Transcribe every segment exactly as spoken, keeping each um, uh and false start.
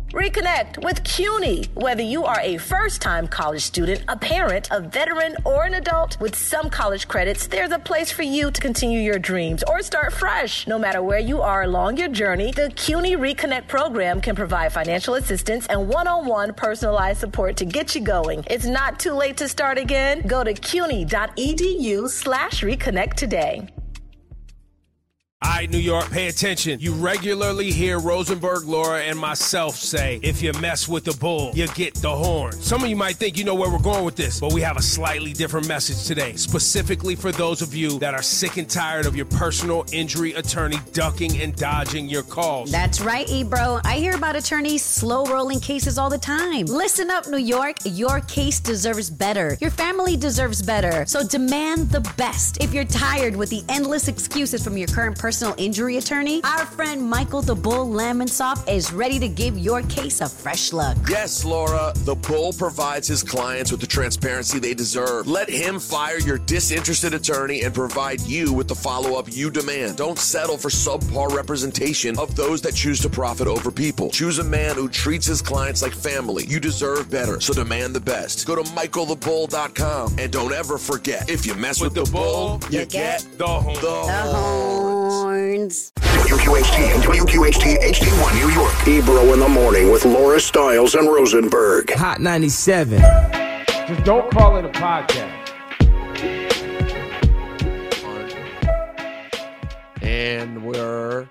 Reconnect with CUNY. Whether you are a first-time college student, a parent, a veteran, or an adult, with some college credits, there's a place for you to continue your dreams or start fresh. No matter where you are along your journey, the CUNY Reconnect program can provide financial assistance and one-on-one personalized support to get you going. It's not too late to start again. Go to cuny.edu slash reconnect today. All right, New York, pay attention. You regularly hear Rosenberg, Laura, and myself say, if you mess with the bull, you get the horn. Some of you might think you know where we're going with this, but we have a slightly different message today, specifically for those of you that are sick and tired of your personal injury attorney ducking and dodging your calls. That's right, Ebro. I hear about attorneys slow-rolling cases all the time. Listen up, New York. Your case deserves better. Your family deserves better. So demand the best. If you're tired with the endless excuses from your current person, personal injury attorney, our friend Michael the Bull Lamonsoff is ready to give your case a fresh look. Yes, Laura, the Bull provides his clients with the transparency they deserve. Let him fire your disinterested attorney and provide you with the follow-up you demand. Don't settle for subpar representation of those that choose to profit over people. Choose a man who treats his clients like family. You deserve better, so demand the best. Go to michael the bull dot com and don't ever forget, if you mess with, with the, the bull, bull, you, you get, get the horn. The, the horn. Horns. W Q H T and W Q H T H D one New York. Ebro in the morning with Laura Stiles and Rosenberg. Hot ninety-seven. Just don't call it a podcast. And we're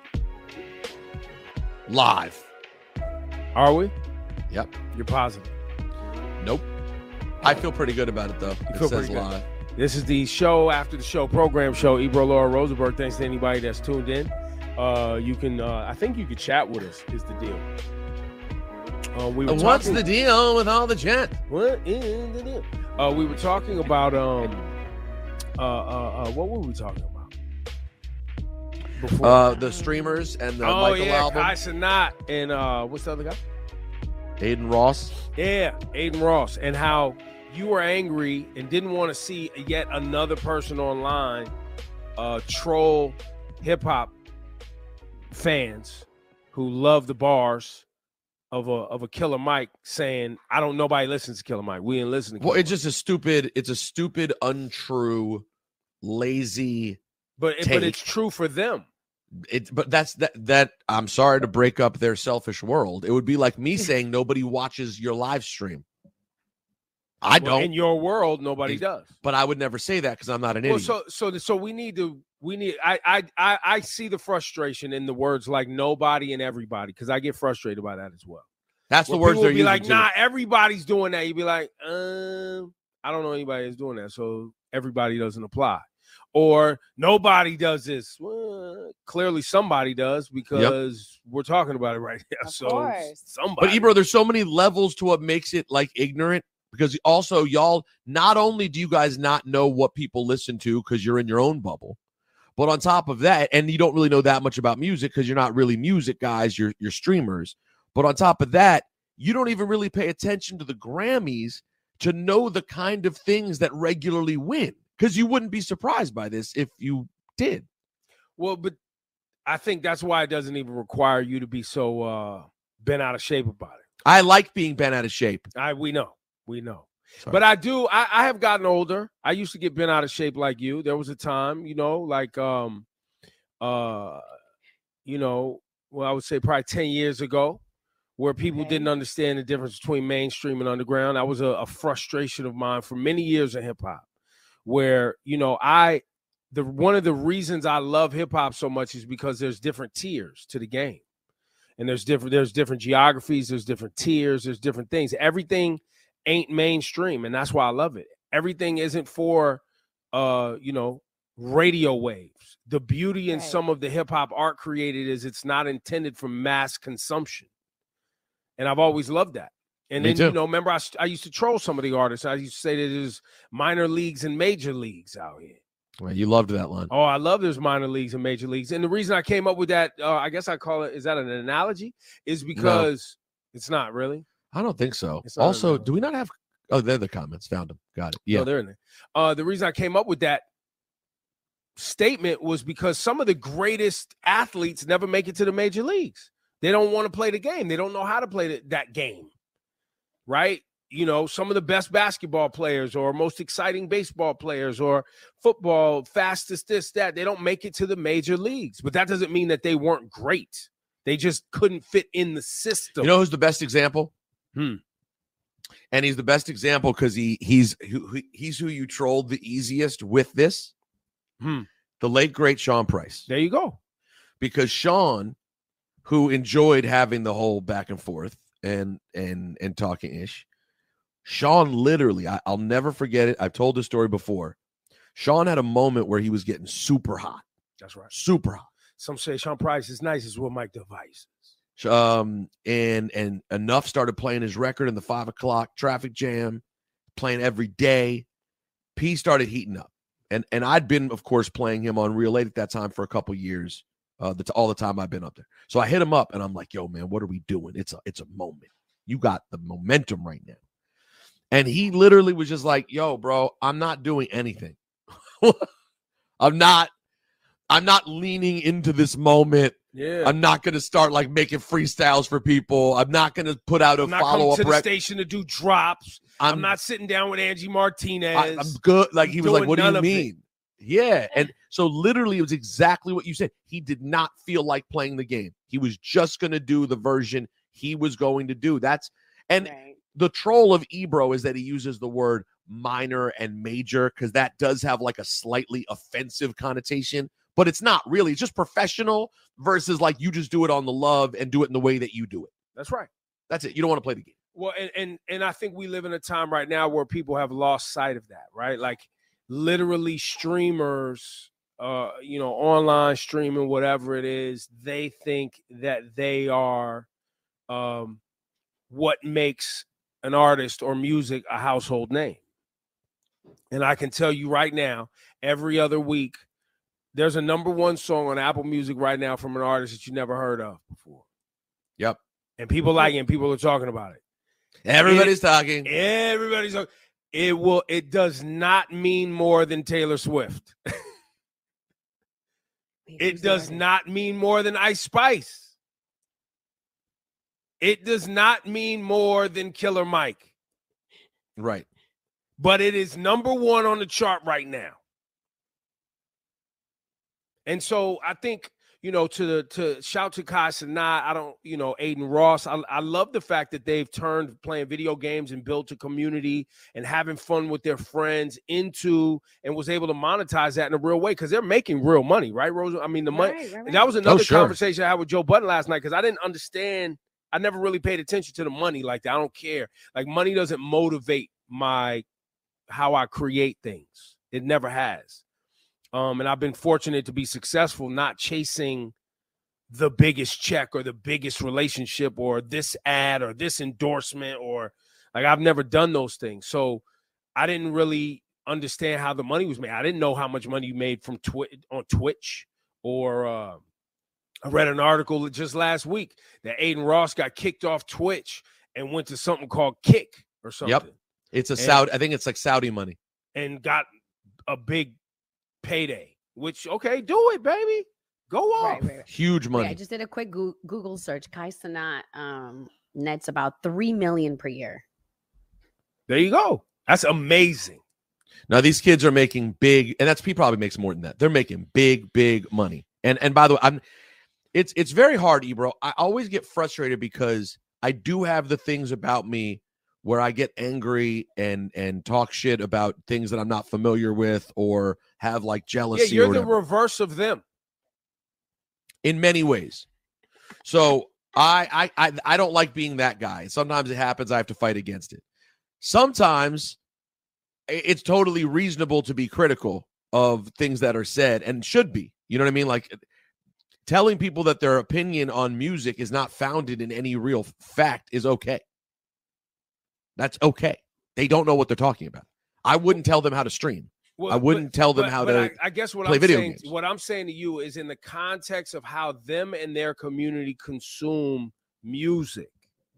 live. Are we? Yep. You're positive? Nope. I feel pretty good about it, though. You it feel says pretty good. Live. This is the show after the show program show. Ebro, Laura, Rosenberg. Thanks to anybody that's tuned in. Uh, you can, uh, I think you could chat with us. Is the deal? Uh, we were What's talking, the deal with all the chat? What is the deal? Uh, we were talking about um, uh, uh, uh, what were we talking about? Before? Uh, the streamers and the oh, Michael yeah, album. Kai Cenat and uh, what's the other guy? Aiden Ross. Yeah, Aiden Ross, and how you were angry and didn't want to see yet another person online uh, troll hip hop fans who love the bars of a of a Killer Mike, saying, "I don't. Nobody listens to Killer Mike. We didn't listen to." Killer Well, it's Mike. just a stupid. It's a stupid, untrue, lazy. But take. but it's true for them. It, but that's that. That I'm sorry to break up their selfish world. It would be like me saying nobody watches your live stream. I Well, don't. in your world, nobody it, does. But I would never say that because I'm not an well, idiot. So so so we need to. We need. I I I I see the frustration in the words like nobody and everybody, because I get frustrated by that as well. That's Where the words people they're will be using. like, too. nah, everybody's doing that. You'd be like, um, I don't know anybody that's doing that, so everybody doesn't apply. Or nobody does this. Well, clearly somebody does, because yep. we're talking about it right now. Of so course. somebody. But Ebro, there's so many levels to what makes it like ignorant. Because also, y'all, not only do you guys not know what people listen to because you're in your own bubble, but on top of that, and you don't really know that much about music because you're not really music guys, you're, you're streamers. But on top of that, you don't even really pay attention to the Grammys to know the kind of things that regularly win, because you wouldn't be surprised by this if you did. Well, but I think that's why it doesn't even require you to be so uh, bent out of shape about it. I like being bent out of shape. I we know. We know. Sorry. But I do, I, I have gotten older. I used to get bent out of shape like you. There was a time, you know, like, um, uh, you know, well, I would say probably ten years ago, where people okay. didn't understand the difference between mainstream and underground. That was a, a frustration of mine for many years in hip hop, where, you know, I, the one of the reasons I love hip hop so much is because there's different tiers to the game. And there's different, there's different geographies, there's different tiers, there's different things. Everything ain't mainstream, and that's why I love it. Everything isn't for uh you know radio waves. The beauty in right. some of the hip-hop art created is it's not intended for mass consumption, and I've always loved that. And Me then too. you know remember I, I used to troll some of the artists. I used to say that there's minor leagues and major leagues out here. Well, you loved that line. Oh, I love there's minor leagues and major leagues. And the reason I came up with that, uh, I guess I call it, is that an analogy, is because no. it's not really. I don't think so. Also, do we not have? Oh, they're the comments. Found them. Got it. Yeah, no, they're in there. Uh, the reason I came up with that statement was because some of the greatest athletes never make it to the major leagues. They don't want to play the game. They don't know how to play the, that game, right? You know, some of the best basketball players or most exciting baseball players or football, fastest this, that, they don't make it to the major leagues. But that doesn't mean that they weren't great. They just couldn't fit in the system. You know who's the best example? Hmm. And he's the best example because he he's who, he's who you trolled the easiest with this. Hmm. The late, great Sean Price. There you go. Because Sean, who enjoyed having the whole back and forth and and and talking ish, Sean literally, I, I'll never forget it. I've told this story before. Sean had a moment where he was getting super hot. That's right. Super hot. Some say Sean Price is nice as what Mike Device is. Um, and and Enough started playing his record in the five o'clock traffic jam, playing every day. P started heating up. And and I'd been, of course, playing him on Real eight at that time for a couple years. Uh, the, all the time I've been up there. So I hit him up and I'm like, yo, man, what are we doing? It's a it's a moment. You got the momentum right now. And he literally was just like, yo, bro, I'm not doing anything. I'm not, I'm not leaning into this moment. Yeah. I'm not going to start like making freestyles for people. I'm not going to put out a I'm not follow-up coming to rec- the station to do drops. I'm, I'm, I'm not sitting down with Angie Martinez. I, I'm good. Like, he was like, doing what do none you of it. mean? Yeah. And so literally it was exactly what you said. He did not feel like playing the game. He was just going to do the version he was going to do. That's, and Right. the troll of Ebro is that he uses the word minor and major because that does have like a slightly offensive connotation, but it's not really. It's just professional versus like you just do it on the love and do it in the way that you do it. That's right. That's it. You don't want to play the game. Well, and, and and I think we live in a time right now where people have lost sight of that, right? Like literally streamers, uh, you know, online streaming, whatever it is, they think that they are um, what makes an artist or music a household name. And I can tell you right now, every other week, there's a number one song on Apple Music right now from an artist that you never heard of before. Yep. And people like it and people are talking about it. Everybody's talking. Everybody's talking. It will, it does not mean more than Taylor Swift. It does not mean more than Ice Spice. It does not mean more than Killer Mike. Right. But it is number one on the chart right now. And so I think, you know, to the to shout to Kai Cenat, I don't, you know, Aiden Ross. I, I love the fact that they've turned playing video games and built a community and having fun with their friends into and was able to monetize that in a real way because they're making real money, right, Rosa? I mean, the money. Right, right, right. That was another Oh, sure. conversation I had with Joe Budden last night because I didn't understand. I never really paid attention to the money like that. I don't care. Like money doesn't motivate my how I create things. It never has. Um, and I've been fortunate to be successful, not chasing the biggest check or the biggest relationship or this ad or this endorsement or like I've never done those things. So I didn't really understand how the money was made. I didn't know how much money you made from Twitch on Twitch or uh, I read an article just last week that Aiden Ross got kicked off Twitch and went to something called Kick or something. Yep. It's a And- Saudi. I think it's like Saudi money. and got a big payday, which, okay, do it, baby. Go off. Right, right, right. Huge Wait, money. I just did a quick Goo- Google search. Kai Cenat um, nets about three million per year. There you go. That's amazing. Now these kids are making big, and that's he probably makes more than that. They're making big, big money. And and by the way, I'm it's it's very hard, Ebro. I always get frustrated because I do have the things about me where I get angry and and talk shit about things that I'm not familiar with or have like Yeah, jealousy you're or the whatever, reverse of them. in many ways. So I, I I I don't like being that guy. Sometimes it happens. I have to fight against it. Sometimes i- it's totally reasonable to be critical of things that are said and should be. You know what I mean? Like telling people that their opinion on music is not founded in any real fact is okay. That's okay. They don't know what they're talking about. I wouldn't tell them how to stream. Well, I wouldn't tell them but- how but to I, I guess what play I'm video saying, games. what I'm saying to you is in the context of how them and their community consume music.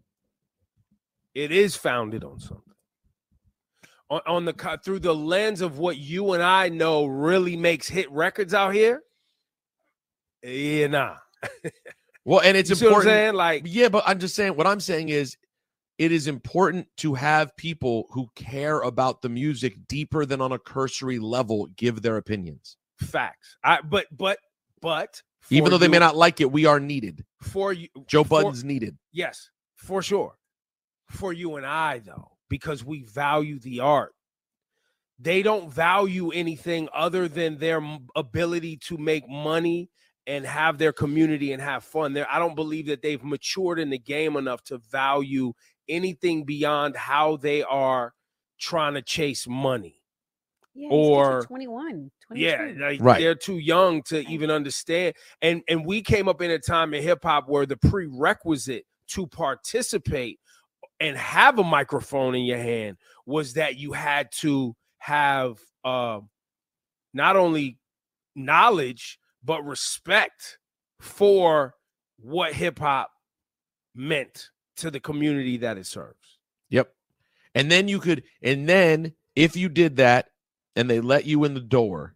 It is founded on something. On, on the co- through the lens of what you and I know really makes hit records out here. Yeah, nah. Well, and it's You see what I'm important. saying? Like, Yeah, but I'm just saying, what I'm saying is it is important to have people who care about the music deeper than on a cursory level give their opinions. facts. I but but but Even for though they you- may not like it, we are needed. for you, Joe for- Budden's needed. Yes, for sure. For you and I, though, because we value the art. They don't value anything other than their m- ability to make money and have their community and have fun. There, I don't believe that they've matured in the game enough to value anything beyond how they are trying to chase money. Yeah, these kids are Or- twenty-one, Yeah, twenty-two. like Right. they're too young to even understand. And and we came up in a time in hip hop where the prerequisite to participate and have a microphone in your hand was that you had to have uh, not only knowledge but respect for what hip hop meant to the community that it serves. Yep. And then you could, and then if you did that and they let you in the door,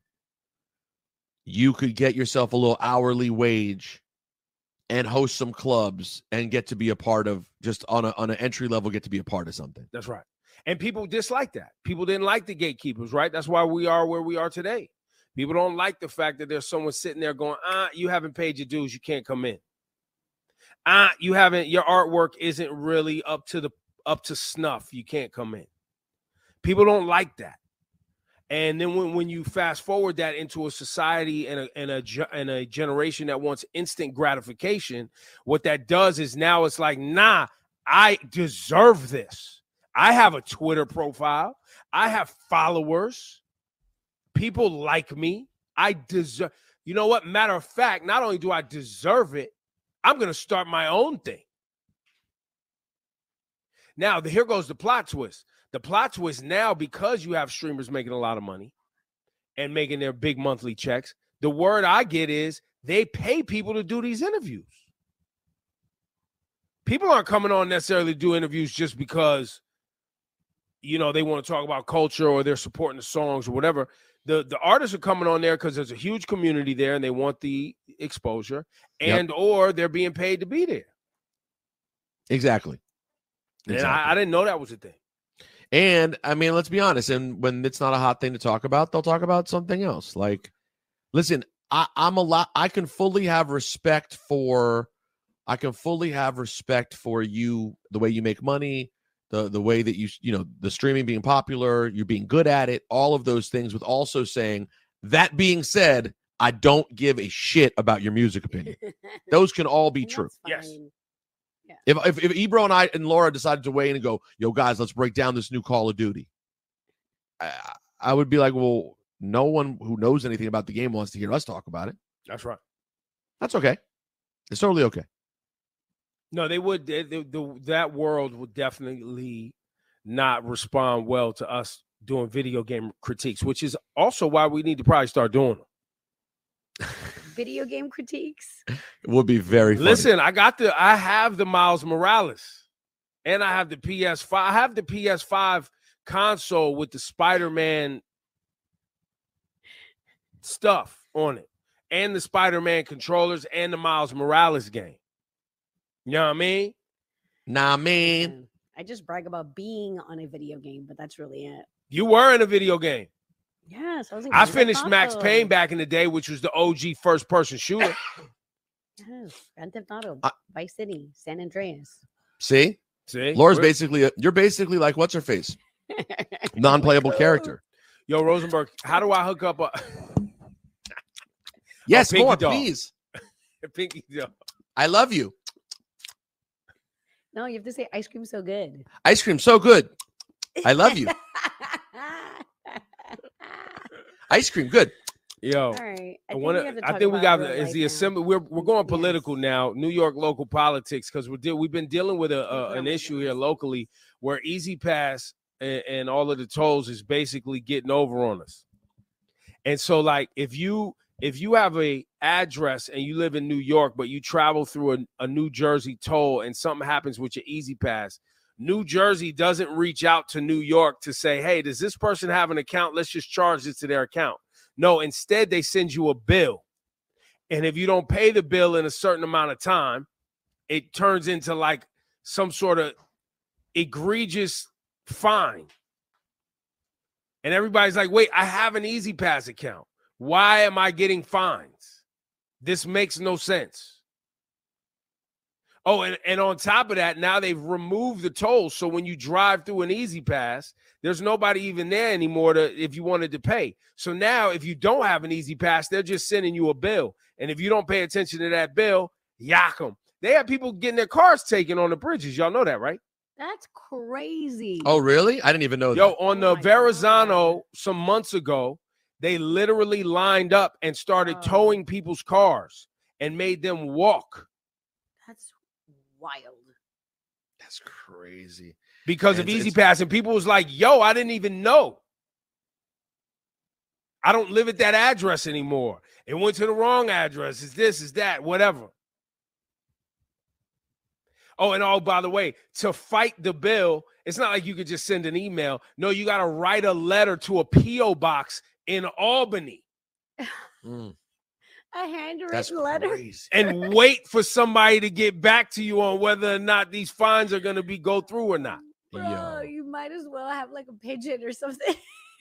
you could get yourself a little hourly wage and host some clubs and get to be a part of just on a on an entry level, get to be a part of something. That's right. And people dislike that. People didn't like the gatekeepers, right? That's why we are where we are today. People don't like the fact that there's someone sitting there going, ah, you haven't paid your dues, you can't come in. Ah, you haven't, your artwork isn't really up to the up to snuff, you can't come in. People don't like that. And then when, when you fast forward that into a society and a, and, a, ge- and a generation that wants instant gratification, what that does is now it's like, nah, I deserve this. I have a Twitter profile. I have followers. People like me. I deserve. You know what? Matter of fact, not only do I deserve it, I'm going to start my own thing. Now, the, here goes the plot twist. The plot twist now, because you have streamers making a lot of money and making their big monthly checks, the word I get is they pay people to do these interviews. People aren't coming on necessarily to do interviews just because, you know, they want to talk about culture or they're supporting the songs or whatever. The, the artists are coming on there because there's a huge community there and they want the exposure, and Yep. or they're being paid to be there. Exactly. And Exactly. I, I didn't know that was a thing. And I mean, let's be honest. And when it's not a hot thing to talk about, they'll talk about something else. Like, listen, I, I'm a lot. I can fully have respect for. I can fully have respect for you, the way you make money, the the way that you you know the streaming being popular, you're being good at it, all of those things. With also saying that being said, I don't give a shit about your music opinion. Those can all be And true. that's Yes. fine. If, if if Ebro and I and Laura decided to weigh in and go, yo, guys, let's break down this new Call of Duty, I, I would be like, well, no one who knows anything about the game wants to hear us talk about it. That's right. That's okay. It's totally okay. No, they would. They, they, the, that world would definitely not respond well to us doing video game critiques, which is also why we need to probably start doing them. Video game critiques. It would be very funny. Listen, I got the, I have the Miles Morales, and I have the P S five. I have the P S five console with the Spider-Man stuff on it, and the Spider-Man controllers, and the Miles Morales game. You know what I mean? Nah, man. Yeah. I just brag about being on a video game, but that's really it. You were in a video game. Yes, I was. In I Grand Theft finished Max Auto. Payne back in the day, which was the O G first-person shooter. Yes, Grand Theft Auto, I- Vice City, San Andreas. See, See, Laura's We're- basically a, you're basically like what's her face, non-playable character. Yo, Rosenberg, how do I hook up a Yes, Pinky more, Dog. please. pinky? Yo, I love you. No, you have to say ice cream so good. Ice cream, so good. I love you. Ice cream, good. Yo. All right. I I think want we have to. to I talk think we about got real is life the now. assembly. We're we're going Yes. political now. New York local politics because we're de- we've been dealing with a, a Put an on my issue here glasses. locally where Easy Pass and, and all of the tolls is basically getting over on us. And so, like, if you if you have a address and you live in New York, but you travel through a, a New Jersey toll and something happens with your Easy Pass, New Jersey doesn't reach out to New York to say, hey, does this person have an account? Let's just charge it to their account. No, instead they send you a bill. And if you don't pay the bill in a certain amount of time, it turns into like some sort of egregious fine. And everybody's like, wait, I have an Easy Pass account. Why am I getting fines? This makes no sense. Oh, and, and on top of that, now they've removed the tolls. So when you drive through an Easy Pass, there's nobody even there anymore to if you wanted to pay. So now if you don't have an Easy Pass, they're just sending you a bill. And if you don't pay attention to that bill, yak them. They have people getting their cars taken on the bridges. Y'all know that, right? That's crazy. Oh, really? I didn't even know Yo, that. on the Oh my Verrazano God. some months ago, they literally lined up and started Oh. towing people's cars and made them walk That's wild. That's crazy. because And of it's- Easy it's- Pass. And people was like, yo, I didn't even know. I don't live at that address anymore. It went to the wrong address. It's this, it's that, whatever. Oh, and oh, by the way, to fight the bill, it's not like you could just send an email. No, you got to write a letter to a P O box in Albany Mm, A handwritten that's letter. crazy. and wait for somebody to get back to you on whether or not these fines are going to be go through or not. Bro, Yo. you might as well have like a pigeon or something.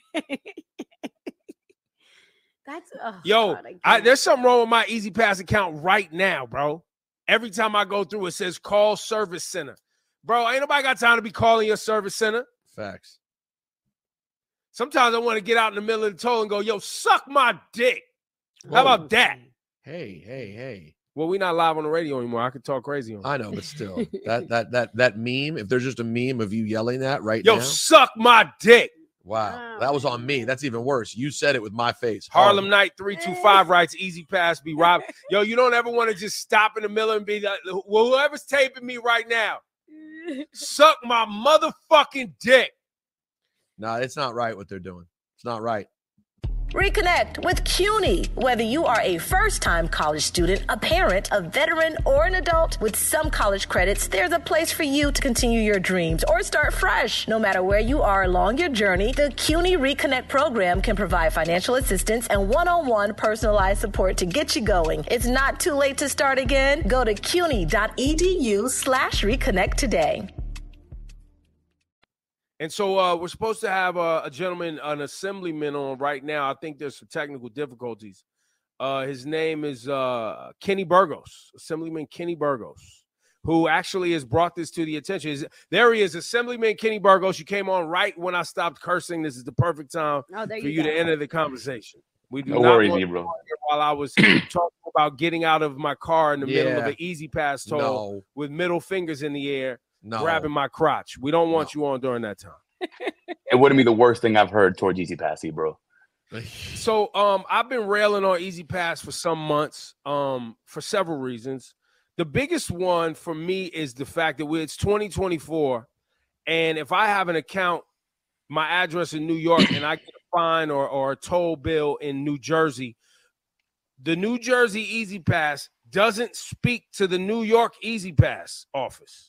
That's oh, Yo, God, I I, can't. there's something wrong with my Easy Pass account right now, bro. Every time I go through, it says call service center. Bro, ain't nobody got time to be calling your service center. Facts. Sometimes I want to get out in the middle of the toll and go, yo, suck my dick. How about that? Hey, hey, hey. Well, we're not live on the radio anymore. I could talk crazy on it. I know, but still, that that that that meme. If there's just a meme of you yelling that right Yo, now, suck my dick. wow, Oh that was my on me. God. That's even worse. You said it with my face. Harlem Horrible. Night three two five writes, Easy Pass be robbed. Yo, you don't ever want to just stop in the middle and be like, well, whoever's taping me right now, suck my motherfucking dick. No, it's not right what they're doing. It's not right. Reconnect with CUNY. Whether you are a first-time college student, a parent, a veteran, or an adult, with some college credits, there's a place for you to continue your dreams or start fresh. No matter where you are along your journey, the CUNY Reconnect program can provide financial assistance and one-on-one personalized support to get you going. It's not too late to start again. Go to cuny.edu slash reconnect today. And so uh, we're supposed to have uh, a gentleman, an assemblyman on right now. I think there's some technical difficulties. Uh, his name is uh, Kenny Burgos, Assemblyman Kenny Burgos, who actually has brought this to the attention. Is, there he is, Assemblyman Kenny Burgos. You came on right when I stopped cursing. This is the perfect time Oh, there for you you go. to enter the conversation. We do No not worries, want E, bro. to hear while I was talking about getting out of my car in the middle of Yeah. an Easy Pass toll No, with middle fingers in the air, no. grabbing my crotch. We don't want you on during that time. It wouldn't be the worst thing I've heard towards Easy Pass, E, bro. So um I've been railing on Easy Pass for some months um for several reasons. The biggest one for me is the fact that we, it's twenty twenty-four, and if I have an account, my address in New York, and I get a fine or, or a toll bill in New Jersey, the New Jersey Easy Pass doesn't speak to the New York Easy Pass office.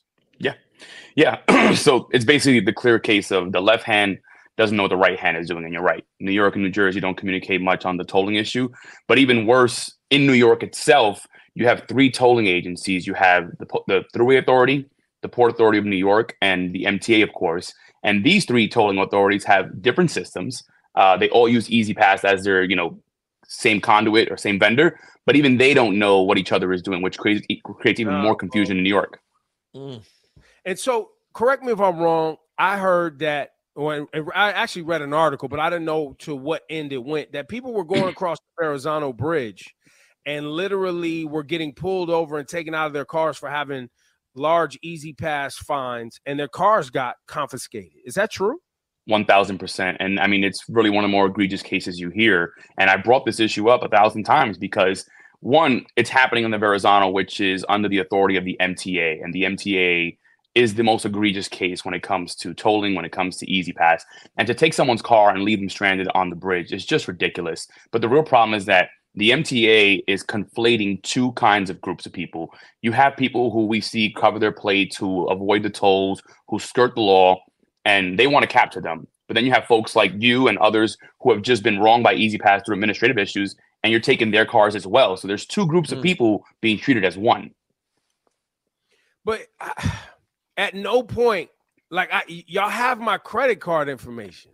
Yeah. So it's basically the clear case of the left hand doesn't know what the right hand is doing, and you're right. New York and New Jersey don't communicate much on the tolling issue. But even worse, in New York itself, you have three tolling agencies. You have the, the Thruway Authority, the Port Authority of New York, and the M T A, of course. And these three tolling authorities have different systems. Uh, they all use Easy Pass as their, you know, same conduit or same vendor. But even they don't know what each other is doing, which creates, creates even No, more confusion in New York. Mm. And so, correct me if I'm wrong. I heard that when I actually read an article, but I didn't know to what end it went, that people were going across the Verrazano Bridge and literally were getting pulled over and taken out of their cars for having large Easy Pass fines, and their cars got confiscated. Is that true? one thousand percent. And I mean, it's really one of the more egregious cases you hear. And I brought this issue up a thousand times because, one, it's happening in the Verrazano, which is under the authority of the M T A. And the M T A is the most egregious case when it comes to tolling, when it comes to Easy Pass. And to take someone's car and leave them stranded on the bridge is just ridiculous. But the real problem is that the M T A is conflating two kinds of groups of people. You have people who we see cover their plates, who avoid the tolls, who skirt the law, and they want to capture them. But then you have folks like you and others who have just been wronged by Easy Pass through administrative issues, and you're taking their cars as well. So there's two groups Mm. of people being treated as one. But I, at no point, like I, y- y'all have my credit card information.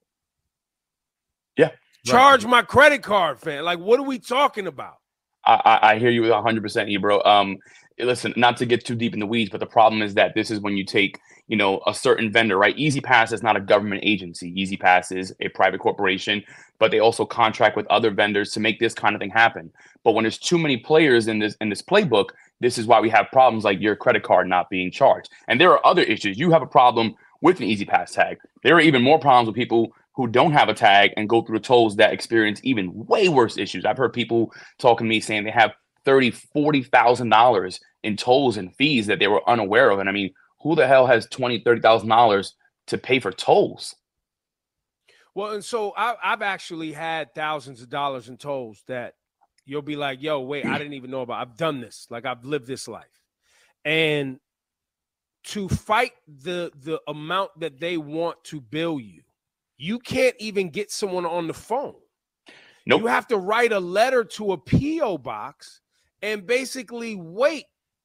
Yeah. Charge my credit card, fam. Like, what are we talking about? I, I, I hear you with one hundred percent, Ebro. Um, listen, not to get too deep in the weeds, but the problem is that this is when you take, you know, a certain vendor, right? EasyPass is not a government agency. EasyPass is a private corporation, but they also contract with other vendors to make this kind of thing happen. But when there's too many players in this in this playbook, this is why we have problems like your credit card not being charged. And there are other issues. You have a problem with an EasyPass tag. There are even more problems with people who don't have a tag and go through the tolls that experience even way worse issues. I've heard people talking to me saying they have thirty thousand dollars, forty thousand dollars in tolls and fees that they were unaware of. And I mean, who the hell has twenty thousand dollars, thirty thousand dollars to pay for tolls? Well, and so I, I've actually had thousands of dollars in tolls that you'll be like, yo, wait, I didn't even know about. I've done this. Like, I've lived this life. And to fight the the amount that they want to bill you, you can't even get someone on the phone. Nope. You have to write a letter to a P O box and basically wait.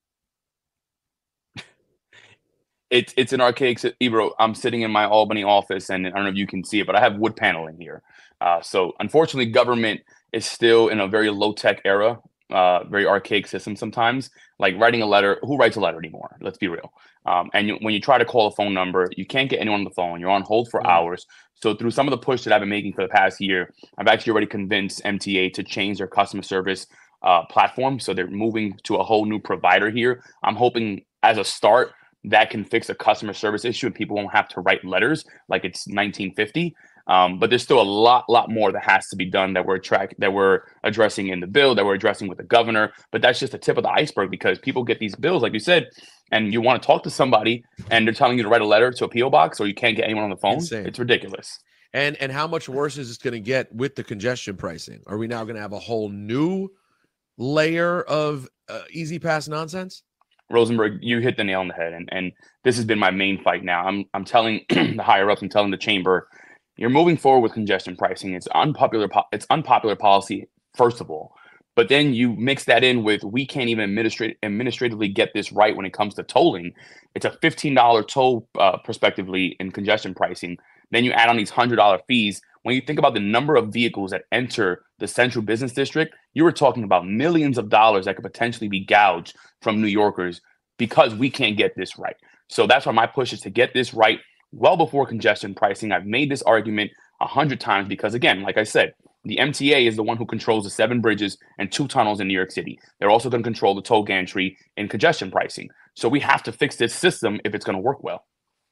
It's it's an archaic, Ebro. I'm sitting in my Albany office, and I don't know if you can see it, but I have wood paneling here. Uh, so unfortunately, government is still in a very low tech era, uh, very archaic system sometimes. Like writing a letter, who writes a letter anymore? Let's be real. Um, and you, when you try to call a phone number, you can't get anyone on the phone. You're on hold for Mm. hours. So through some of the push that I've been making for the past year, I've actually already convinced M T A to change their customer service uh, platform. So they're moving to a whole new provider here. I'm hoping as a start that can fix a customer service issue and people won't have to write letters like it's nineteen fifty. Um, but there's still a lot, lot more that has to be done that we're track that we're addressing in the bill, that we're addressing with the governor. But that's just the tip of the iceberg because people get these bills, like you said, and you want to talk to somebody and they're telling you to write a letter to a P O box or you can't get anyone on the phone. Insane. It's ridiculous. And and how much worse is this going to get with the congestion pricing? Are we now going to have a whole new layer of uh, Easy Pass nonsense? Rosenberg, you hit the nail on the head, and and this has been my main fight. Now, I'm I'm telling the higher ups, I'm telling the chamber, you're moving forward with congestion pricing. It's unpopular. po- It's unpopular policy, first of all, but then you mix that in with we can't even administrate administratively get this right when it comes to tolling. It's a fifteen dollar toll, uh, prospectively in congestion pricing. Then you add on these one hundred dollar fees. When you think about the number of vehicles that enter the central business district, you were talking about millions of dollars that could potentially be gouged from New Yorkers because we can't get this right. So that's why my push is to get this right well before congestion pricing. I've made this argument a hundred times because, again, like I said, the M T A is the one who controls the seven bridges and two tunnels in New York City. They're also going to control the toll gantry in congestion pricing. So we have to fix this system if it's going to work well.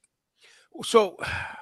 So,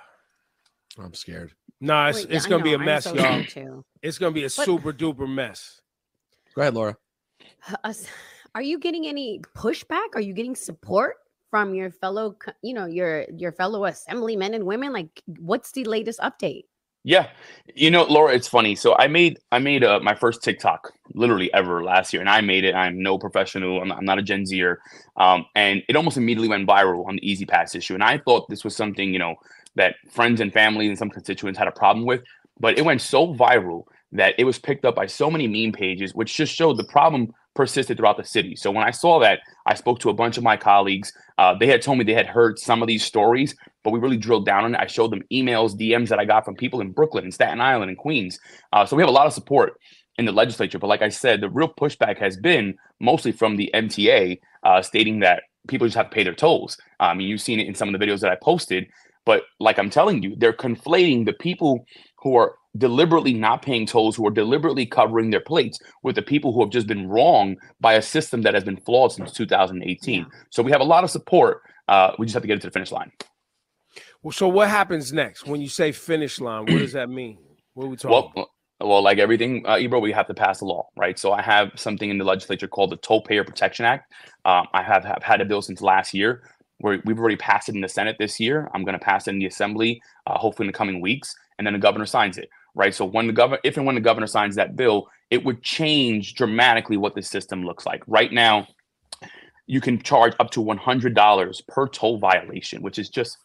I'm scared. nah, it's, Wait, yeah, it's I going to be know, a I'm mess, so y'all. scared too. It's going to be a But- super duper mess. Go ahead, Laura. Us- Are you getting any pushback? Are you getting support from your fellow, co- you know, your your fellow assemblymen and women? Like, what's the latest update? Yeah, you know, Laura, it's funny. So I made I made uh, my first TikTok literally ever last year, and I made it. I'm no professional. I'm not, I'm not a Gen Zer, um, and it almost immediately went viral on the Easy Pass issue. And I thought this was something, you know, that friends and family and some constituents had a problem with, but it went so viral that it was picked up by so many meme pages, which just showed the problem persisted throughout the city. So when I saw that, I spoke to a bunch of my colleagues. Uh, they had told me they had heard some of these stories, but we really drilled down on it. I showed them emails, D Ms that I got from people in Brooklyn and Staten Island and Queens. Uh, so we have a lot of support in the legislature. But like I said, the real pushback has been mostly from the M T A, uh, stating that people just have to pay their tolls. I mean, you've seen it in some of the videos that I posted. But like I'm telling you, they're conflating the people who are deliberately not paying tolls, who are deliberately covering their plates, with the people who have just been wrong by a system that has been flawed since two thousand eighteen. So we have a lot of support. Uh, we just have to get it to the finish line. Well, so what happens next when you say finish line? What does that mean? What are we talking Well, well, like everything, uh, Ebro, we have to pass a law, right? So I have something in the legislature called the Toll Payer Protection Act. Um, I have, have had a bill since last year. Where we've already passed it in the Senate this year. I'm going to pass it in the Assembly, uh, hopefully in the coming weeks, and then the governor signs it, right? So when the governor, if and when the governor signs that bill, it would change dramatically what the system looks like. Right now, you can charge up to one hundred dollars per toll violation, which is just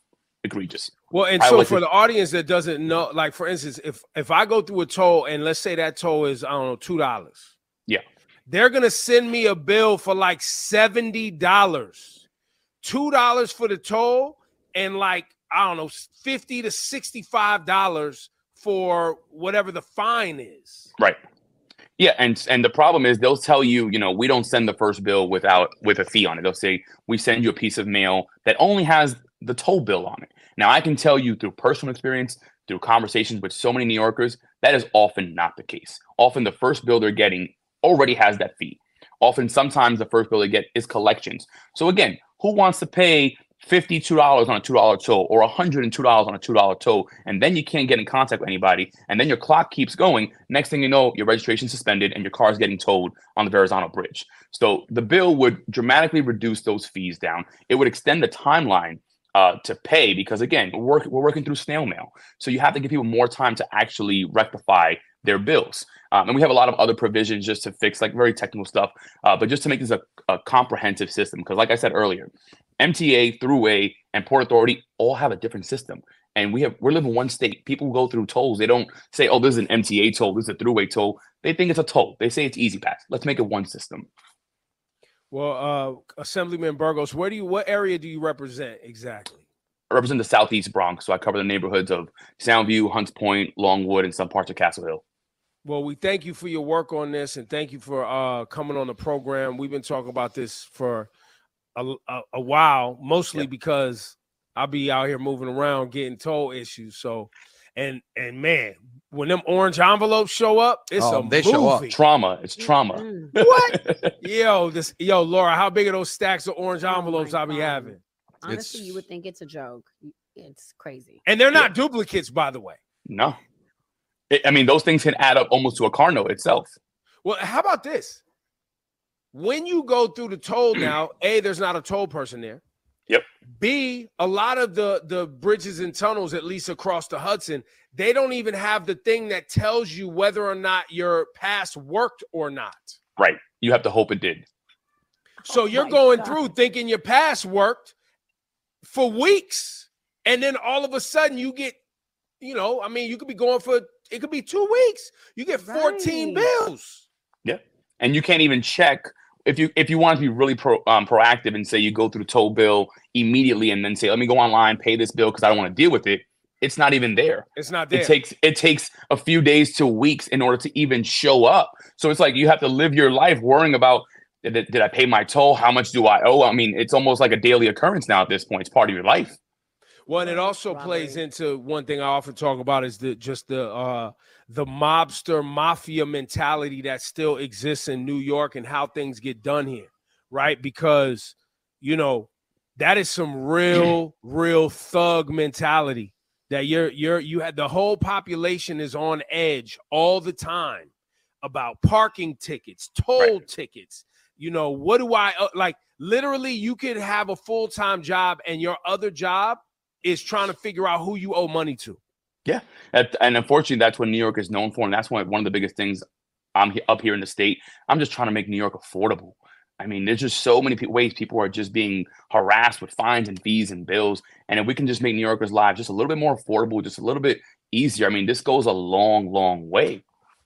egregious. Well, and I so like for to- the audience that doesn't know, like for instance, if if I go through a toll and let's say that toll is, I don't know, two dollars. Yeah. They're gonna send me a bill for like seventy dollars. Two dollars for the toll and like, I don't know, fifty to sixty-five dollars for whatever the fine is. Right. Yeah, and and the problem is they'll tell you, you know, we don't send the first bill without with a fee on it. They'll say we send you a piece of mail that only has the toll bill on it. Now, I can tell you through personal experience, through conversations with so many New Yorkers, that is often not the case. Often the first bill they're getting already has that fee. Often, sometimes the first bill they get is collections. So again, who wants to pay fifty-two dollars on a two dollar toll or one hundred two dollars on a two dollar toll, and then you can't get in contact with anybody, and then your clock keeps going. Next thing you know, your registration's suspended and your car is getting towed on the Verrazano Bridge. So the bill would dramatically reduce those fees down. It would extend the timeline uh, to pay because, again, we're, work, we're working through snail mail. So you have to give people more time to actually rectify their bills. Um, and we have a lot of other provisions just to fix like very technical stuff, uh, but just to make this a, a comprehensive system. Because like I said earlier, M T A, Thruway, and Port Authority all have a different system. And we have, we're living in one state. People go through tolls. They don't say, oh, this is an M T A toll. This is a Thruway toll. They think it's a toll. They say it's Easy Pass. Let's make it one system. Well, uh, Assemblyman Burgos, where do you, what area do you represent exactly? I represent the Southeast Bronx. So I cover the neighborhoods of Soundview, Hunts Point, Longwood, and some parts of Castle Hill. Well, we thank you for your work on this, and thank you for uh, coming on the program. We've been talking about this for a, a, a while, mostly yep. because I'll be out here moving around getting toll issues. So, and and man, when them orange envelopes show up, it's oh, a they movie. show up. Trauma. It's trauma. Mm-hmm. What? yo, this yo, Laura, how big are those stacks of orange envelopes oh I'll be God. having? Honestly, it's, you would think it's a joke. It's crazy. And they're not yeah. duplicates, by the way. No. It, I mean, those things can add up almost to a car note itself. Well, how about this? When you go through the toll now, A, there's not a toll person there. Yep. B, a lot of the, the bridges and tunnels, at least across the Hudson, they don't even have the thing that tells you whether or not your pass worked or not. Right. You have to hope it did. So oh you're going God. through thinking your pass worked for weeks. And then all of a sudden you get, you know, I mean, you could be going for, it could be two weeks. You get fourteen right. bills. Yeah. And you can't even check. If you if you want to be really pro, um, proactive and say you go through the toll bill immediately and then say, let me go online, pay this bill because I don't want to deal with it. It's not even there. It's not there. It takes it takes a few days to weeks in order to even show up. So it's like you have to live your life worrying about, did, did I pay my toll? How much do I owe? I mean, it's almost like a daily occurrence now at this point. It's part of your life. Well, and it also Robert. plays into one thing I often talk about is the just the uh, the mobster mafia mentality that still exists in New York and how things get done here, right? Because, you know, that is some real, real thug mentality that you're you're you had the whole population is on edge all the time about parking tickets, toll right. tickets. You know, what do I uh, like? Literally, you could have a full-time job and your other job is trying to figure out who you owe money to. Yeah. And unfortunately, that's what New York is known for. And that's one, one of the biggest things I'm up here in the state. I'm just trying to make New York affordable. I mean, there's just so many ways people are just being harassed with fines and fees and bills. And if we can just make New Yorkers' lives just a little bit more affordable, just a little bit easier, I mean, this goes a long, long way.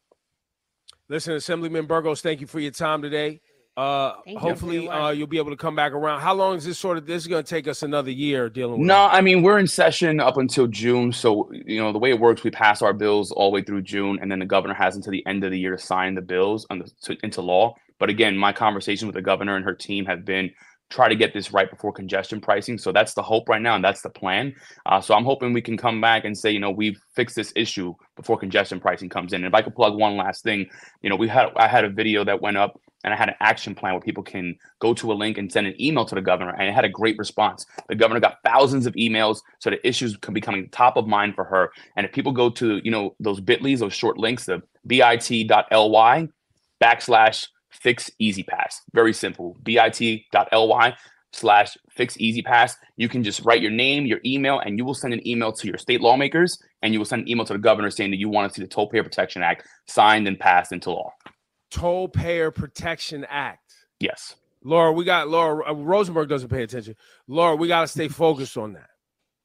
Listen, Assemblyman Burgos, thank you for your time today. Uh, hopefully you. uh, you'll be able to come back around. How long is this sort of, this is going to take us another year dealing with No, it? I mean, we're in session up until June. So, you know, the way it works, we pass our bills all the way through June, and then the governor has until the end of the year to sign the bills on the, to, into law. But again, my conversation with the governor and her team have been try to get this right before congestion pricing. So that's the hope right now, and that's the plan. Uh, so I'm hoping we can come back and say, you know, we've fixed this issue before congestion pricing comes in. And if I could plug one last thing, you know, we had I had a video that went up, and I had an action plan where people can go to a link and send an email to the governor, and it had a great response. The governor got thousands of emails, so the issues can be coming top of mind for her. And if people go to, you know, those bit.lys, those short links, the bit.ly backslash fix easy pass. Very simple. bit.ly slash fix easy pass. You can just write your name, your email, and you will send an email to your state lawmakers, and you will send an email to the governor saying that you want to see the Toll Payer Protection Act signed and passed into law. Toll Payer Protection Act. Yes. Laura, we got Laura uh, Rosenberg doesn't pay attention. Laura, we got to stay focused on that.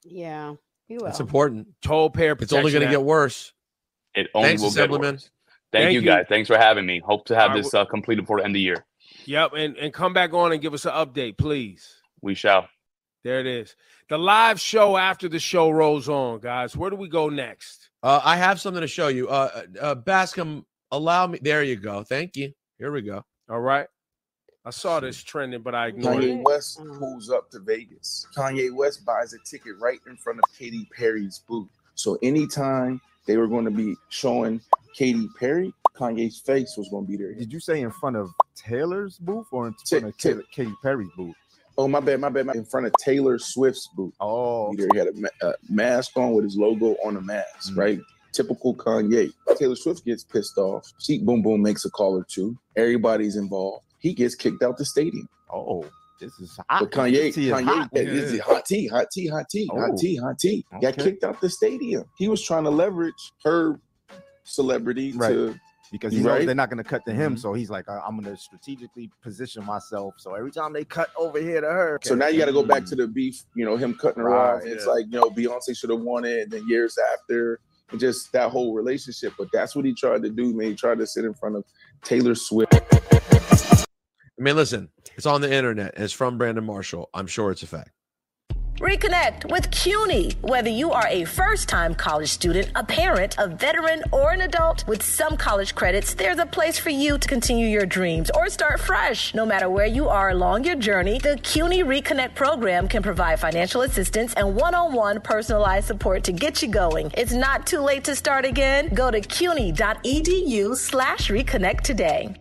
Yeah, he will. That's important. Total pair It's only protection going to act. get worse. It only Thanks, will get Assemblyman. worse. Thank, Thank you you. guys. Thanks for having me. Hope to have All right, this uh, completed before the end of the year. Yep, and, and come back on and give us an update, please. We shall. There it is. The live show after the show rolls on, guys. Where do we go next? Uh, I have something to show you. Uh, uh, Bascom, allow me. There you go. Thank you. Here we go. All right. I saw this trending, but I ignored Kanye it. West pulls up to Vegas. Kanye West buys a ticket right in front of Katy Perry's booth. So anytime they were going to be showing Katy Perry, Kanye's face was going to be there. Did you say in front of Taylor's booth or in Ta- front of ta- Taylor, Katy Perry's booth? Oh, my bad, my bad. My, in front of Taylor Swift's booth. Oh, He had a, ma- a mask on with his logo on the mask, Mhm. right? Typical Kanye. Taylor Swift gets pissed off. She boom boom makes a call or two. Everybody's involved. He gets kicked out the stadium. oh, this is hot. But Kanye, Tea is Kanye, hot. yeah, this is hot tea, hot tea, hot tea, hot Oh. tea, hot tea. Got Okay. kicked out the stadium. He was trying to leverage her celebrity Right. to Because he You knows right? they're not going to cut to him, Mhm. so he's like, I'm going to strategically position myself. So every time they cut over here to her, So now you got to go back to the beef, you know, him cutting her Right, off. It's yeah. like, you know, Beyonce should have won it. And then years after, and just that whole relationship. But that's what he tried to do, man. He tried to sit in front of Taylor Swift. I mean, listen, it's on the internet. And it's from Brandon Marshall. I'm sure it's a fact. Reconnect with CUNY. Whether you are a first-time college student, a parent, a veteran, or an adult, with some college credits, there's a place for you to continue your dreams or start fresh. No matter where you are along your journey, the CUNY Reconnect program can provide financial assistance and one-on-one personalized support to get you going. It's not too late to start again. Go to cuny.edu slash reconnect today.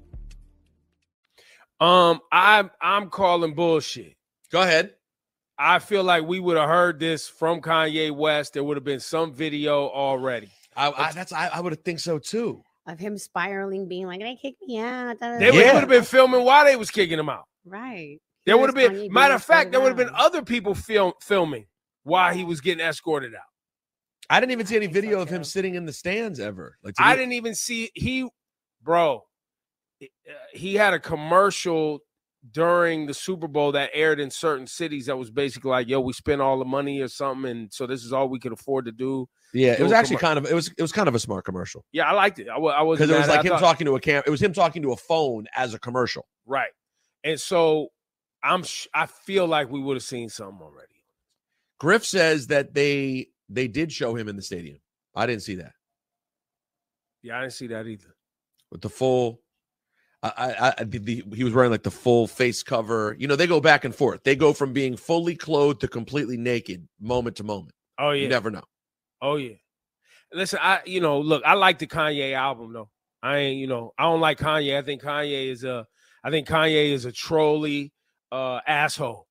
Um, I'm I'm calling bullshit. Go ahead. I feel like we would have heard this from Kanye West. There would have been some video already. I, I that's I, I would think so too. Of him spiraling, being like, "They kicked me out." da, da, They da, would Yeah. da." have been filming while they was kicking him out. Right. There Here's would have Kanye been, being matter of fact, escorted there would have been out. other people film, filming while he was getting escorted out. I didn't even see any think so, video of him too. sitting in the stands ever. Like to I me- didn't even see he, bro. uh, He had a commercial during the Super Bowl that aired in certain cities that was basically like, "Yo, we spent all the money or something, and so this is all we could afford to do." Yeah, it do was a actually commer- kind of it was it was kind of a smart commercial Yeah, I liked it. I, wa- I was because it was like him thought, talking to a cam. It was him talking to a phone as a commercial. right, and so I'm sh- I feel like we would have seen something already. Griff says that they they did show him in the stadium. I didn't see that Yeah, I didn't see that either. with the full. I, I, I the, the, he was wearing like the full face cover. You know, they go back and forth. They go from being fully clothed to completely naked, moment to moment. Oh yeah, You never know. oh yeah. Listen, I you know look, I like the Kanye album though. I ain't you know I don't like Kanye. I think Kanye is a I think Kanye is a trolly uh, asshole,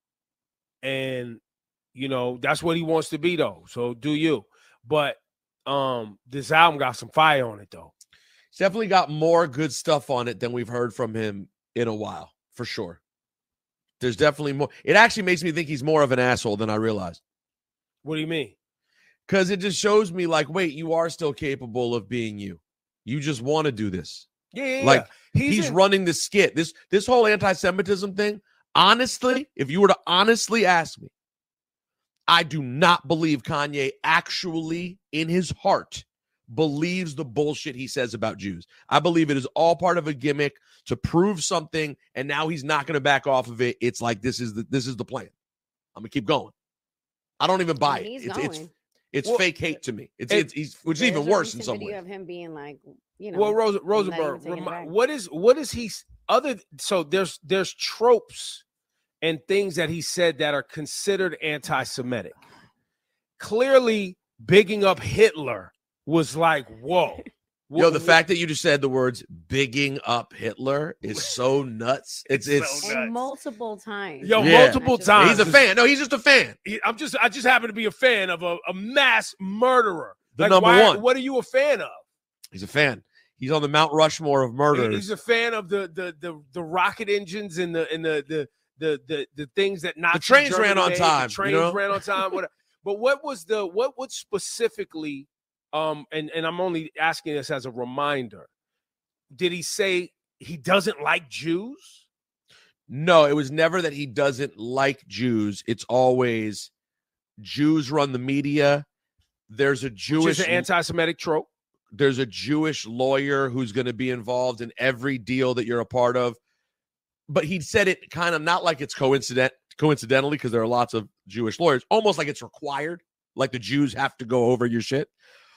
and you know that's what he wants to be though. So do you? But um, this album got some fire on it though. He's definitely got more good stuff on it than we've heard from him in a while, for sure. There's definitely more. It actually makes me think he's more of an asshole than I realized. What do you mean? Because it just shows me, like, wait, you are still capable of being you. You just want to do this. Yeah, yeah, Like, yeah. He's, in- running the skit. This this whole anti-Semitism thing, honestly, if you were to honestly ask me, I do not believe Kanye actually, in his heart, believes the bullshit he says about Jews. I believe it is all part of a gimmick to prove something, and now he's not going to back off of it. It's like this is the this is the plan. I'm gonna keep going. I don't even buy And it. he's It's it's, going. it's Well, fake hate to me. It's it- it's he's which is There's even a worse in recent some video way. of him being like, you know, well, Rose, I'm not even Rosenberg, taking it remi- back. what is what is he s- other? So there's there's tropes and things that he said that are considered anti-Semitic. Clearly, bigging up Hitler was like, whoa. Yo, the Wh- fact that you just said the words "bigging up Hitler" is so nuts. It's It's it's. so nuts. And multiple times. Yo, Yeah. multiple He's times. He's a fan. No, he's just a fan. He- I'm just I just happen to be a fan of a, a mass murderer. The Like, number why- one. What are you a fan of? He's a fan. He's on the Mount Rushmore of He- murders. He's a fan of the the the, the rocket engines and the and the the the the, the things that Nazi trains Germany ran on made. time, The you trains know? ran on time. Whatever. But what was the what what specifically? Um, and and I'm only asking this as a reminder. Did he say he doesn't like Jews? No, it was never that he doesn't like Jews. It's always Jews run the media. There's a Jewish Which is an anti-Semitic trope. There's a Jewish lawyer who's going to be involved in every deal that you're a part of. But he said it kind of not like it's coincident coincidentally, because there are lots of Jewish lawyers, almost like it's required, like the Jews have to go over your shit.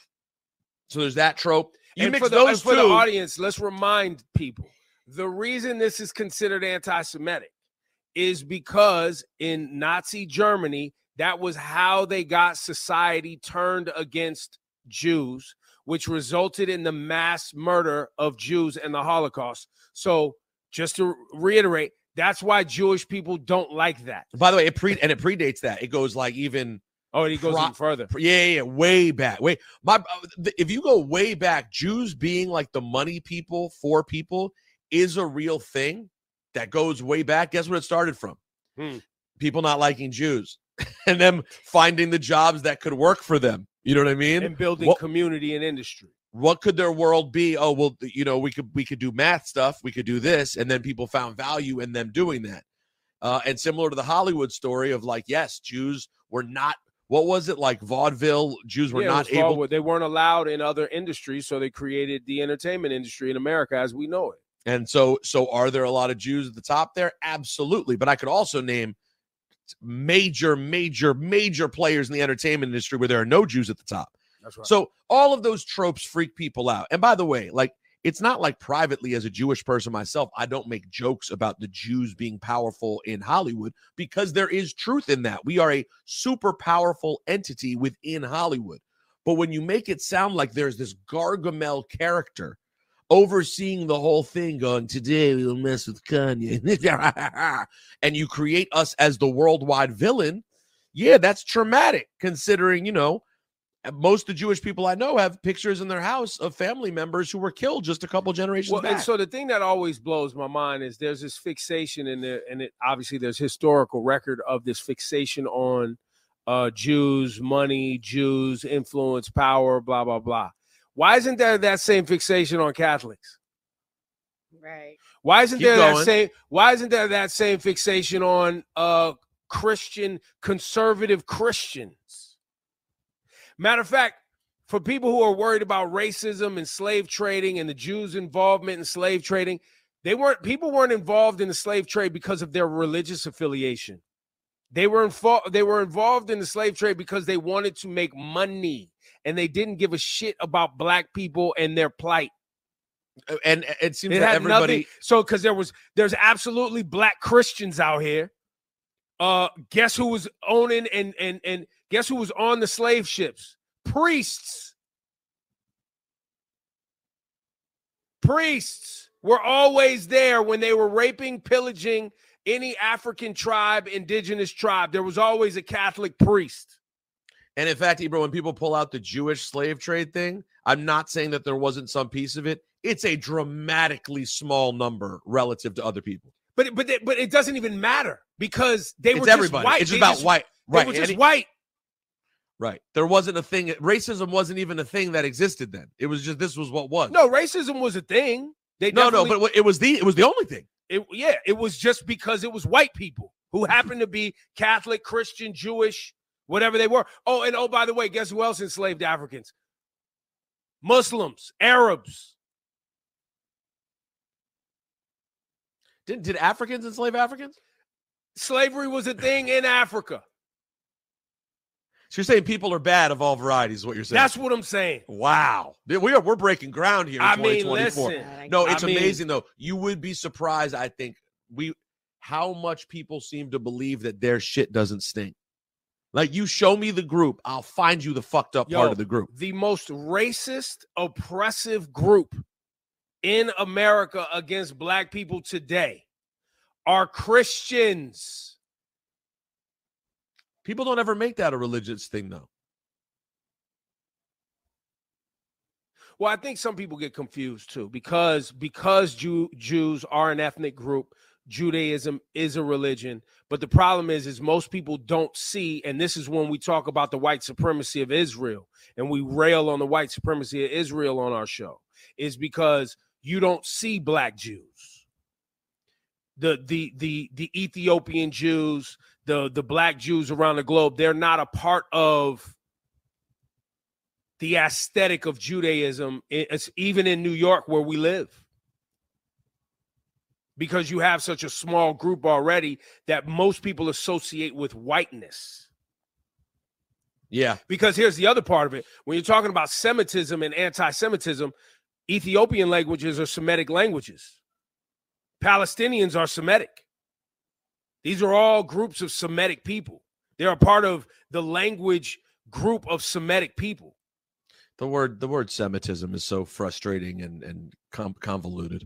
So there's that trope. You And mix for the, those for two. the audience, let's remind people the reason this is considered anti-Semitic is because in Nazi Germany, that was how they got society turned against Jews, which resulted in the mass murder of Jews and the Holocaust. So just to reiterate, that's why Jewish people don't like that. By the way, it pre and it predates that. It goes like even Oh, and he goes pro- even further. Yeah, yeah, yeah, way back. Way my if you go way back, Jews being like the money people for people is a real thing that goes way back. Guess what it started from? Hmm. People not liking Jews and them finding the jobs that could work for them. You know what I mean? And building What- community and industry. What could their world be? Oh, well, you know, we could we could do math stuff, we could do this, and then people found value in them doing that. Uh, and similar to the Hollywood story of like, yes, Jews were not. What was it like? Vaudeville Jews were Yeah, it not was able. forward. They weren't allowed in other industries, so they created the entertainment industry in America as we know it. And so, so are there a lot of Jews at the top there? Absolutely. But I could also name major, major, major players in the entertainment industry where there are no Jews at the top. That's right. So all of those tropes freak people out. And by the way, like, it's not like privately as a Jewish person myself, I don't make jokes about the Jews being powerful in Hollywood because there is truth in that. We are a super powerful entity within Hollywood. But when you make it sound like there's this Gargamel character overseeing the whole thing going, today we'll mess with Kanye, and you create us as the worldwide villain, yeah, that's traumatic considering, you know, most of the Jewish people I know have pictures in their house of family members who were killed just a couple generations Well, back. and so the thing that always blows my mind is there's this fixation in there, and it obviously there's historical record of this fixation on uh, Jews, money, Jews, influence, power, blah, blah, blah. Why isn't there that same fixation on Catholics? Right. Why isn't Keep there going. that same why isn't there that same fixation on uh Christian, conservative Christians? Matter of fact, for people who are worried about racism and slave trading and the Jews' involvement in slave trading, they weren't people weren't involved in the slave trade because of their religious affiliation. They were involved they were involved in the slave trade because they wanted to make money and they didn't give a shit about black people and their plight. And it seems It that had everybody nothing. So because there was there's absolutely black Christians out here. Uh, guess who was owning and and and guess who was on the slave ships? Priests. Priests were always there when they were raping, pillaging any African tribe, indigenous tribe. There was always a Catholic priest. And in fact, Ebro, when people pull out the Jewish slave trade thing, I'm not saying that there wasn't some piece of it. It's a dramatically small number relative to other people. But it, but it, but it doesn't even matter because they It's were just everybody. white. It's just They about white. Right. They were just And it- white. Right. There wasn't a thing. Racism wasn't even a thing that existed then. It was just this was what was. No, racism was a thing. They no, no, definitely- but it was the it was the only thing. It, yeah, it was just because it was white people who happened to be Catholic, Christian, Jewish, whatever they were. Oh, and oh, by the way, guess who else enslaved Africans? Muslims, Arabs. Did did Africans enslave Africans? Slavery was a thing in Africa. So you're saying people are bad of all varieties, is what you're saying? That's what I'm saying. Wow. We are we're breaking ground here in I twenty mean, twenty-four. listen. No, I it's mean- amazing though. You would be surprised, I think, we how much people seem to believe that their shit doesn't stink. Like, you show me the group, I'll find you the fucked up Yo, part of the group. The most racist, oppressive group in America against black people today are Christians. People don't ever make that a religious thing, though. Well, I think some people get confused too because because Jew, Jews are an ethnic group. Judaism is a religion, but the problem is, is most people don't see, and this is when we talk about the white supremacy of Israel, and we rail on the white supremacy of Israel on our show, is because you don't see black Jews. The the the the Ethiopian Jews, the the black Jews around the globe, they're not a part of the aesthetic of Judaism. It's even in New York where we live, because you have such a small group already that most people associate with whiteness. Yeah. Because here's the other part of it. When you're talking about Semitism and anti-Semitism, Ethiopian languages are Semitic languages. Palestinians are Semitic. These are all groups of Semitic people. They're a part of the language group of Semitic people. The word the word Semitism is so frustrating and, and com- convoluted.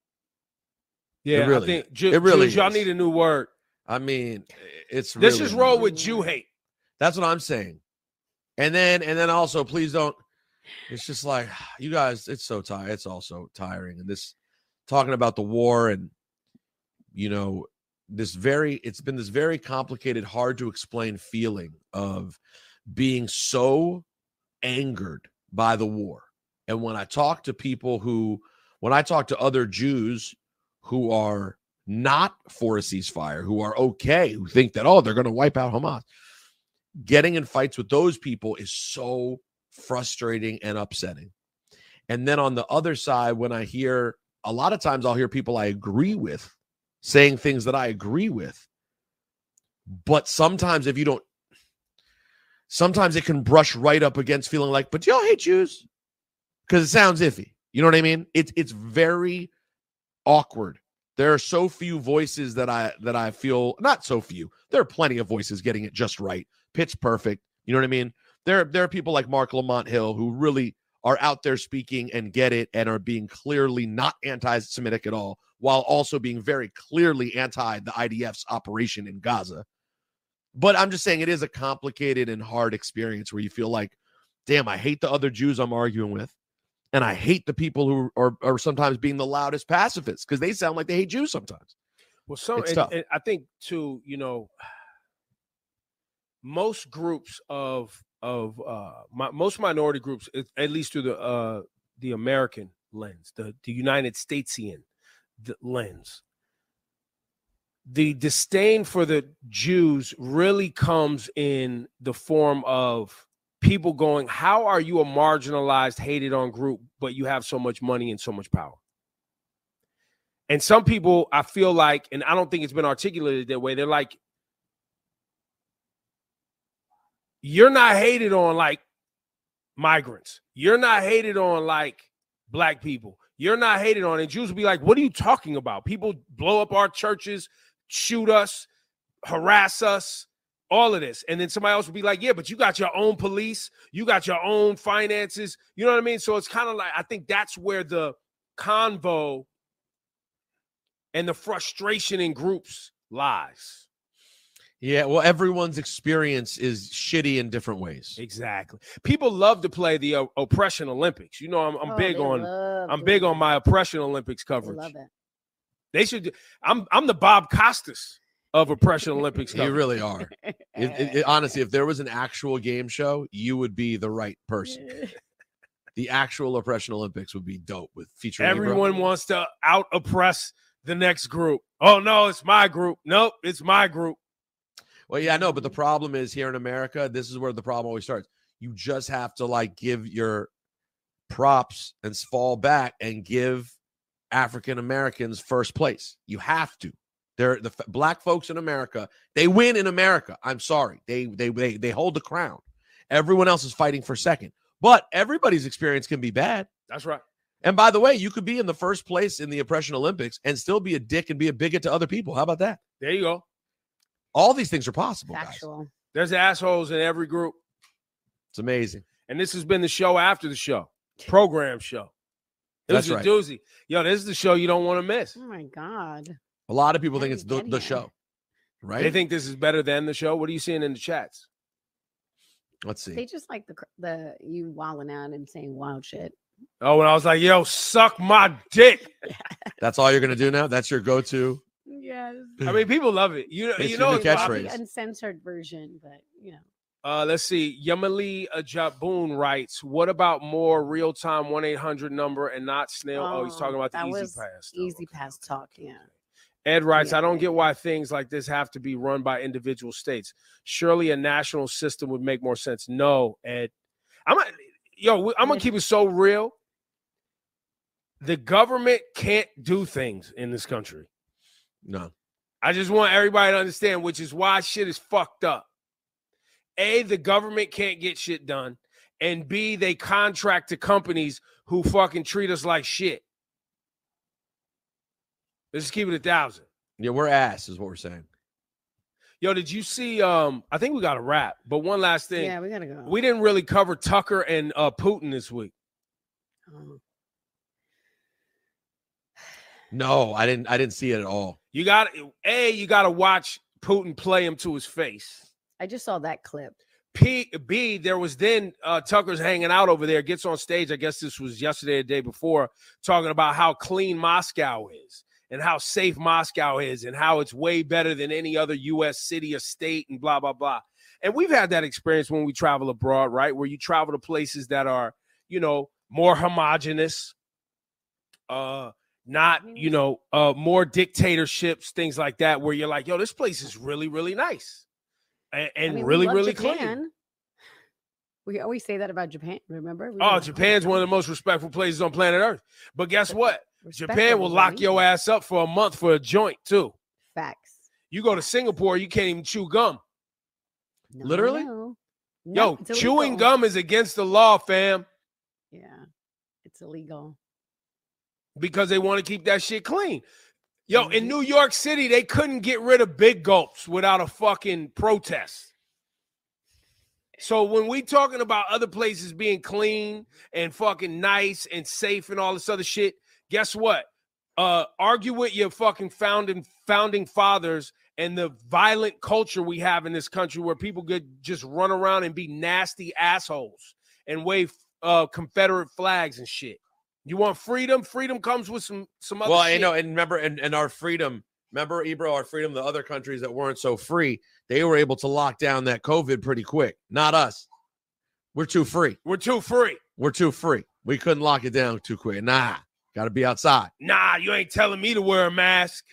Yeah, it really, I think Jew, it really Jews, y'all is. need a new word. I mean, it's This really is roll with Jew hate. That's what I'm saying. And then and then also, please don't. It's just like, you guys, it's so tired. It's also tiring. And this talking about the war and, you know, this very, it's been this very complicated, hard to explain feeling of being so angered by the war. And when I talk to people who, when I talk to other Jews who are not for a ceasefire, who are okay, who think that, oh, they're going to wipe out Hamas, getting in fights with those people is so frustrating and upsetting. And then on the other side, when I hear, a lot of times I'll hear people I agree with saying things that I agree with. But sometimes if you don't, sometimes it can brush right up against feeling like, but y'all hate Jews? Because it sounds iffy. You know what I mean? It's it's very awkward. There are so few voices that I that I feel, not so few. There are plenty of voices getting it just right. Pitch perfect. You know what I mean? There, there are people like Mark Lamont Hill who really are out there speaking and get it and are being clearly not anti-Semitic at all, while also being very clearly anti the I D F's operation in Gaza. But I'm just saying it is a complicated and hard experience where you feel like, damn, I hate the other Jews I'm arguing with. And I hate the people who are, are sometimes being the loudest pacifists because they sound like they hate Jews sometimes. Well, some, and, and I think too, you know, most groups of of uh, my, most minority groups, at least through the uh, the American lens, the the United Statesian lens, the disdain for the Jews really comes in the form of people going, how are you a marginalized, hated on group, but you have so much money and so much power? And some people, I feel like, and I don't think it's been articulated that way, they're like, you're not hated on like migrants. You're not hated on like black people. You're not hated on. And Jews will be like, what are you talking about? People blow up our churches, shoot us, harass us, all of this. And then somebody else will be like, yeah, but you got your own police. You got your own finances. You know what I mean? So it's kind of like, I think that's where the convo and the frustration in groups lies. Yeah, well, everyone's experience is shitty in different ways. Exactly. People love to play the uh, oppression Olympics. You know, I'm, I'm Oh, big they on love I'm doing big on that. my oppression Olympics I coverage. love it. They should. I'm I'm the Bob Costas of oppression Olympics coverage. You really are. It, it, it, honestly, if there was an actual game show, you would be the right person. The actual oppression Olympics would be dope with featuring Everyone Ebro. wants to out oppress the next group. Oh no, it's my group. Nope, it's my group. Well, yeah, I know, but the problem is here in America, this is where the problem always starts. You just have to like give your props and fall back and give African Americans first place. You have to. They're the f- black folks in America. They win in America. I'm sorry. They they they they hold the crown. Everyone else is fighting for second. But everybody's experience can be bad. That's right. And by the way, you could be in the first place in the oppression Olympics and still be a dick and be a bigot to other people. How about that? There you go. All these things are possible, guys. Factual. There's assholes in every group. It's amazing. And this has been the show after the show, program show. It That's was a right. doozy. Yo, this is the show you don't want to miss. Oh my God. A lot of people How think did it's we the, get the here? show, right? They think this is better than the show. What are you seeing in the chats? Let's see. They just like the cr- the you wilding out and saying wild shit. Oh, and I was like, yo, suck my dick. That's all you're going to do now? That's your go-to? Yes. I mean, people love it. You know, It's you your know, new it's The popular. catchphrase. uncensored version, but you know. Uh, let's see. Yamali Ajaboon writes, what about more real-time one eight hundred number and not snail? Oh, he's talking about the that Easy was Pass. stuff. Easy Okay, Pass okay, talk, okay, yeah. okay. Ed writes, Yeah. I don't get why things like this have to be run by individual states. Surely a national system would make more sense. No, Ed. I'm gonna, yo, I'm gonna keep it so real. The government can't do things in this country. No. I just want everybody to understand, which is why shit is fucked up. A, the government can't get shit done. And B, they contract to companies who fucking treat us like shit. Let's just keep it a thousand. Yeah, we're ass is what we're saying. Yo, did you see, um, I think we got a wrap, but one last thing. Yeah, we gotta go. We didn't really cover Tucker and uh, Putin this week. Oh. No, I didn't I didn't see it at all. You got A, you got to watch Putin play him to his face. I just saw that clip. P, B, there was then uh, Tucker's hanging out over there, gets on stage. I guess this was yesterday, the day before, talking about how clean Moscow is and how safe Moscow is and how it's way better than any other U S city or state and blah, blah, blah. And we've had that experience when we travel abroad, right? Where you travel to places that are, you know, more homogenous, uh, not, you know, uh, more dictatorships, things like that, where you're like, yo, this place is really, really nice and, and I mean, we really, love really Japan. clean. We always say that about Japan, remember? We Oh, love Japan's one of the most respectful places on planet Earth. But guess what? Respectful Japan will is lock your amazing. ass up for a month for a joint, too. Facts. You go to Singapore, you can't even chew gum. No, Literally? no. Yo, No, it's chewing illegal. gum is against the law, fam, Yeah, it's illegal. because they want to keep that shit clean. Yo, in New York City, they couldn't get rid of big gulps without a fucking protest. So when we talking about other places being clean and fucking nice and safe and all this other shit, guess what? Uh, argue with your fucking founding founding fathers and the violent culture we have in this country where people could just run around and be nasty assholes and wave uh, Confederate flags and shit. You want freedom? Freedom comes with some some other Well, shit. I know, and remember, and, and our freedom, remember, Ebro, our freedom, the other countries that weren't so free, they were able to lock down that COVID pretty quick. Not us. We're too free. We're too free. We're too free. We couldn't lock it down too quick. Nah, got to be outside. Nah, you ain't telling me to wear a mask.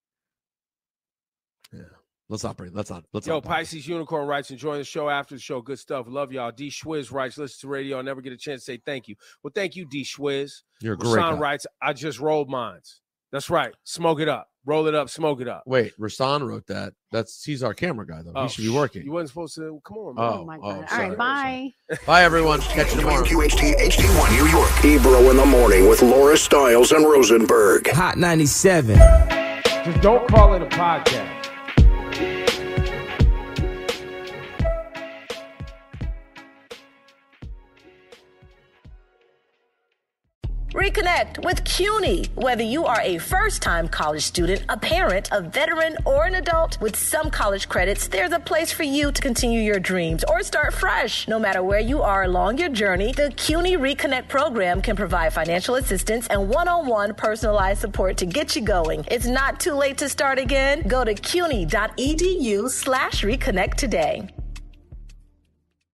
Yeah. Let's not bring, let's not, let's Yo, not. Pisces Unicorn writes, enjoying the show after the show. Good stuff. Love y'all. D. Schwiz writes, listen to radio. I never get a chance to say thank you. Well, thank you, D. Schwiz. You're a great Rasan guy. writes, I just rolled mines. That's right. Smoke it up. Roll it up. Smoke it up. Wait, Rasan wrote that. That's he's our camera guy though. Oh, he should be working. You wasn't supposed to. Come on, man. Oh, Oh my oh, god! All sorry, right, bye. Bye, everyone. Catch you tomorrow. W Q H T H D one New York. Ebro in the morning with Laura Stiles and Rosenberg. Hot ninety-seven. Just don't call it a podcast. Reconnect with CUNY. Whether you are a first-time college student, a parent, a veteran, or an adult, with some college credits, there's a place for you to continue your dreams or start fresh. No matter where you are along your journey, the CUNY Reconnect program can provide financial assistance and one-on-one personalized support to get you going. It's not too late to start again. Go to cuny dot e d u slash reconnect today.